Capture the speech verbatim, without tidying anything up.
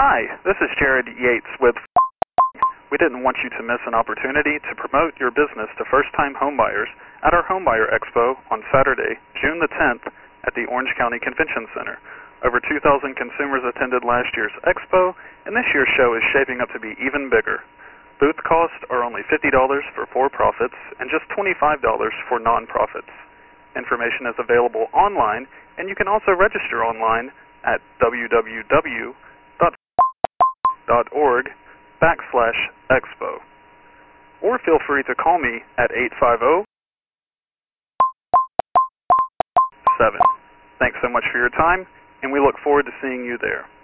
Hi, this is Jared Yates with We didn't want you to miss an opportunity to promote your business to first-time homebuyers at our Homebuyer Expo on Saturday, June the tenth at the Orange County Convention Center. Over two thousand consumers attended last year's expo, and this year's show is shaping up to be even bigger. Booth costs are only fifty dollars for for-profits and just twenty-five dollars for non-profits. Information is available online, and you can also register online at www dot org backslash expo. Or feel free to call me at eight five zero seven. Thanks so much for your time, and we look forward to seeing you there.